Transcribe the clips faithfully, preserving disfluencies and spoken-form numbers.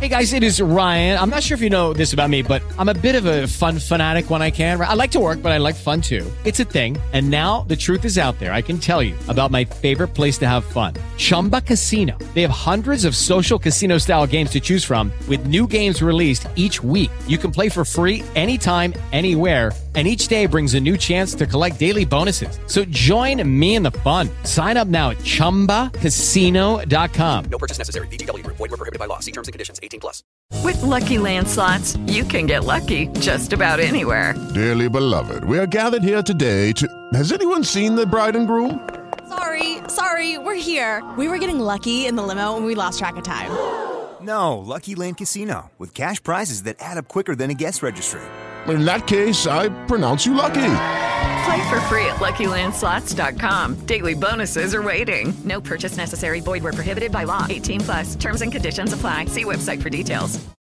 Hey guys, it is Ryan. I'm not sure if you know this about me, but I'm a bit of a fun fanatic when I can. I like to work, but I like fun too. It's a thing. And now the truth is out there. I can tell you about my favorite place to have fun. Chumba Casino. They have hundreds of social casino style games to choose from with new games released each week. You can play for free anytime, anywhere. And each day brings a new chance to collect daily bonuses. So join me in the fun. Sign up now at chumba casino dot com. No purchase necessary. V G W Group. Void where prohibited by law. See terms and conditions. eighteen plus. With Lucky Land Slots, you can get lucky just about anywhere. Dearly beloved, we are gathered here today to... Has anyone seen the bride and groom? Sorry, sorry, we're here. We were getting lucky in the limo and we lost track of time. No, Lucky Land Casino, with cash prizes that add up quicker than a guest registry. In that case, I pronounce you lucky. Play for free at lucky land slots dot com. Daily bonuses are waiting. No purchase necessary. Void where prohibited by law. eighteen plus. Terms and conditions apply. See website for details.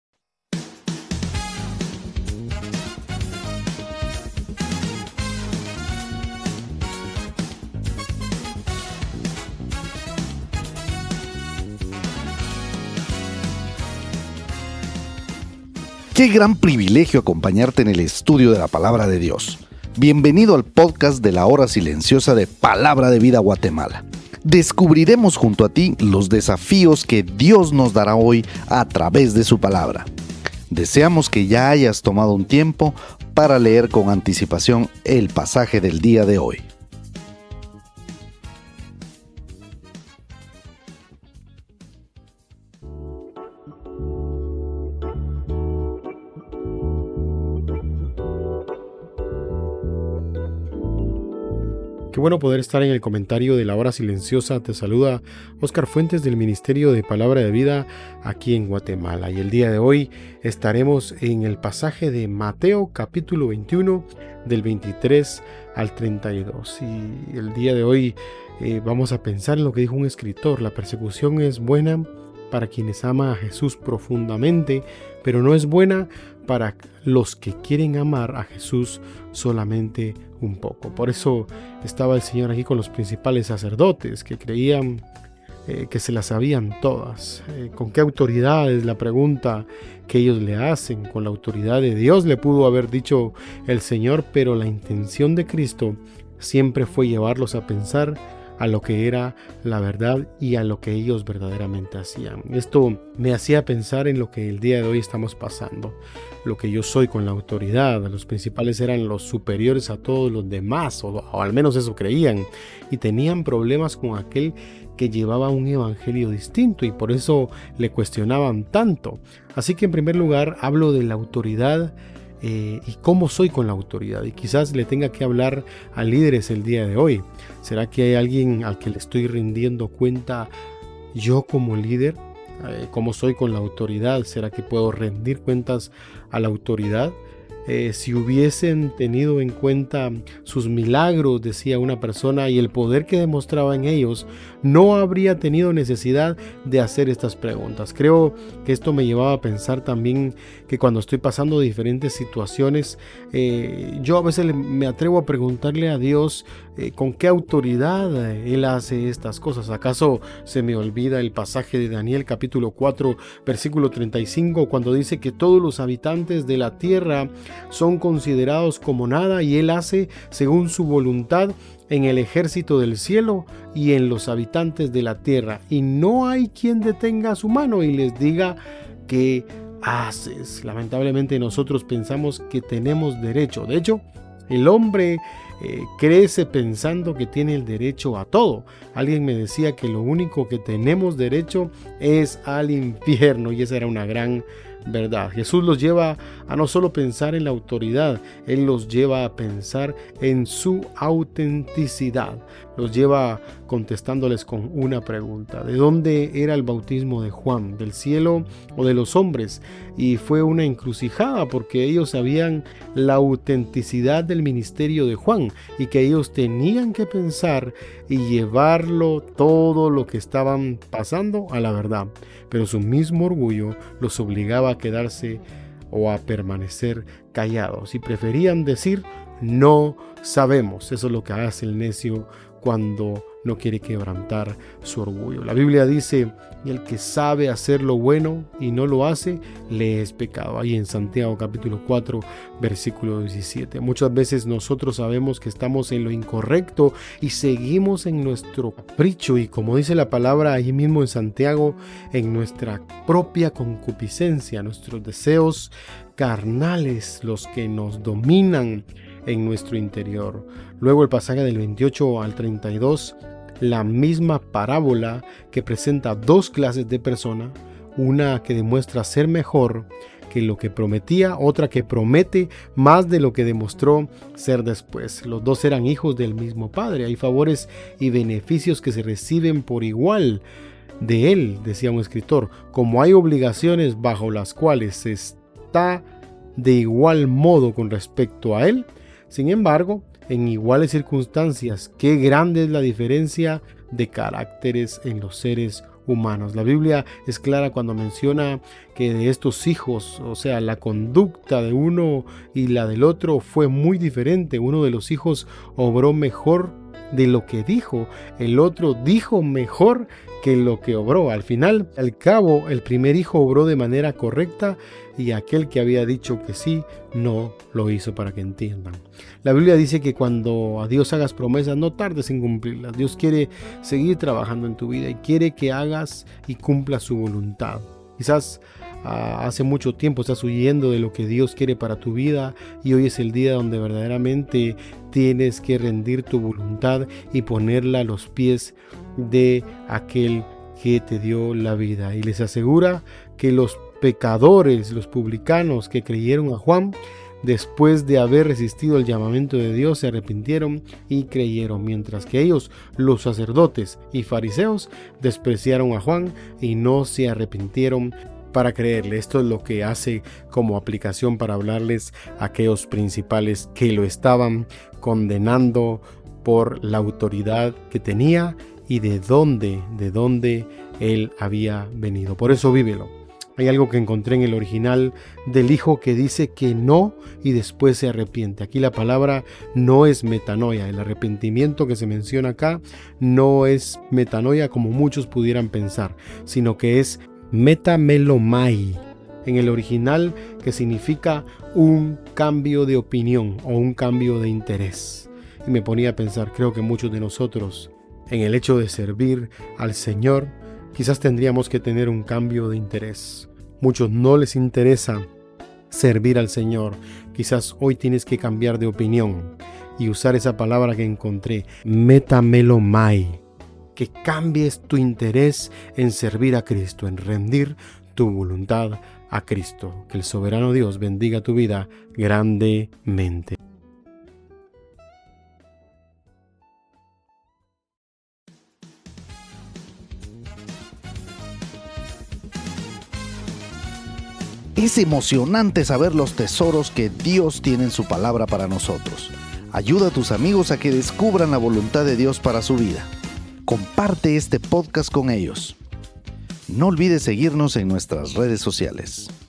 Qué gran privilegio acompañarte en el estudio de la Palabra de Dios. Bienvenido al podcast de la Hora Silenciosa de Palabra de Vida Guatemala. Descubriremos junto a ti los desafíos que Dios nos dará hoy a través de su palabra. Deseamos que ya hayas tomado un tiempo para leer con anticipación el pasaje del día de hoy. Qué bueno poder estar en el comentario de la Hora Silenciosa. Te saluda Oscar Fuentes del Ministerio de Palabra de Vida aquí en Guatemala. Y el día de hoy estaremos en el pasaje de Mateo capítulo veintiuno del veintitrés al treinta y dos. Y el día de hoy eh, vamos a pensar en lo que dijo un escritor. La persecución es buena para quienes aman a Jesús profundamente, pero no es buena para los que quieren amar a Jesús solamente un poco. Por eso estaba el Señor aquí con los principales sacerdotes que creían eh, que se las sabían todas. Eh, ¿Con qué autoridad? Es la pregunta que ellos le hacen. Con la autoridad de Dios le pudo haber dicho el Señor, pero la intención de Cristo siempre fue llevarlos a pensar a lo que era la verdad y a lo que ellos verdaderamente hacían. Esto me hacía pensar en lo que el día de hoy estamos pasando, lo que yo soy con la autoridad. Los principales eran los superiores a todos los demás, o, o al menos eso creían, y tenían problemas con aquel que llevaba un evangelio distinto y por eso le cuestionaban tanto. Así que en primer lugar hablo de la autoridad Eh, y cómo soy con la autoridad, y quizás le tenga que hablar a líderes el día de hoy. ¿Será que hay alguien al que le estoy rindiendo cuenta yo como líder? Eh, ¿Cómo soy con la autoridad? ¿Será que puedo rendir cuentas a la autoridad? Eh, si hubiesen tenido en cuenta sus milagros, decía una persona, y el poder que demostraba en ellos, no habría tenido necesidad de hacer estas preguntas. Creo que esto me llevaba a pensar también que cuando estoy pasando diferentes situaciones, eh, yo a veces me atrevo a preguntarle a Dios eh, con qué autoridad Él hace estas cosas. ¿Acaso se me olvida el pasaje de Daniel capítulo cuatro versículo treinta y cinco, cuando dice que todos los habitantes de la tierra son considerados como nada y Él hace según su voluntad en el ejército del cielo y en los habitantes de la tierra, y no hay quien detenga su mano y les diga qué haces? Lamentablemente nosotros pensamos que tenemos derecho. De hecho, el hombre eh, crece pensando que tiene el derecho a todo. Alguien me decía que lo único que tenemos derecho es al infierno, y esa era una gran verdad. Jesús los lleva a no solo pensar en la autoridad, Él los lleva a pensar en su autenticidad. Los lleva contestándoles con una pregunta: ¿de dónde era el bautismo de Juan? ¿Del cielo o de los hombres? Y fue una encrucijada, porque ellos sabían la autenticidad del ministerio de Juan y que ellos tenían que pensar y llevarlo todo lo que estaban pasando a la verdad, pero su mismo orgullo los obligaba a quedarse o a permanecer callados y preferían decir no sabemos. Eso es lo que hace el necio cuando no quiere quebrantar su orgullo. La Biblia dice, el que sabe hacer lo bueno y no lo hace, le es pecado. Ahí en Santiago capítulo cuatro, versículo diecisiete. Muchas veces nosotros sabemos que estamos en lo incorrecto y seguimos en nuestro capricho y, como dice la palabra ahí mismo en Santiago, en nuestra propia concupiscencia, nuestros deseos carnales, los que nos dominan en nuestro interior. Luego el pasaje del veintiocho al treinta y dos, la misma parábola que presenta dos clases de persona, una que demuestra ser mejor que lo que prometía, otra que promete más de lo que demostró ser después. Los dos eran hijos del mismo padre. Hay favores y beneficios que se reciben por igual de él, decía un escritor, como hay obligaciones bajo las cuales se está de igual modo con respecto a él. Sin embargo, en iguales circunstancias, qué grande es la diferencia de caracteres en los seres humanos. La Biblia es clara cuando menciona que de estos hijos, o sea, la conducta de uno y la del otro fue muy diferente. Uno de los hijos obró mejor de lo que dijo, el otro dijo mejor que lo que obró. Al final, al cabo, el primer hijo obró de manera correcta y aquel que había dicho que sí, no lo hizo, para que entiendan. La Biblia dice que cuando a Dios hagas promesas, no tardes en cumplirlas. Dios quiere seguir trabajando en tu vida y quiere que hagas y cumplas su voluntad. Quizás uh, hace mucho tiempo estás huyendo de lo que Dios quiere para tu vida y hoy es el día donde verdaderamente tienes que rendir tu voluntad y ponerla a los pies de aquel que te dio la vida. Y les asegura que los pecadores, los publicanos que creyeron a Juan, después de haber resistido el llamamiento de Dios, se arrepintieron y creyeron, mientras que ellos, los sacerdotes y fariseos, despreciaron a Juan y no se arrepintieron para creerle. Esto es lo que hace como aplicación para hablarles a aquellos principales que lo estaban condenando por la autoridad que tenía y de dónde, de dónde él había venido. Por eso vívelo. Hay algo que encontré en el original del hijo que dice que no y después se arrepiente. Aquí la palabra no es metanoia. El arrepentimiento que se menciona acá no es metanoia como muchos pudieran pensar, sino que es metamelomai en el original, que significa un cambio de opinión o un cambio de interés. Y me ponía a pensar, creo que muchos de nosotros en el hecho de servir al Señor quizás tendríamos que tener un cambio de interés. Muchos no les interesa servir al Señor. Quizás hoy tienes que cambiar de opinión y usar esa palabra que encontré, metamelomai, que cambies tu interés en servir a Cristo, en rendir tu voluntad a Cristo. Que el soberano Dios bendiga tu vida grandemente. Es emocionante saber los tesoros que Dios tiene en su palabra para nosotros. Ayuda a tus amigos a que descubran la voluntad de Dios para su vida. Comparte este podcast con ellos. No olvides seguirnos en nuestras redes sociales.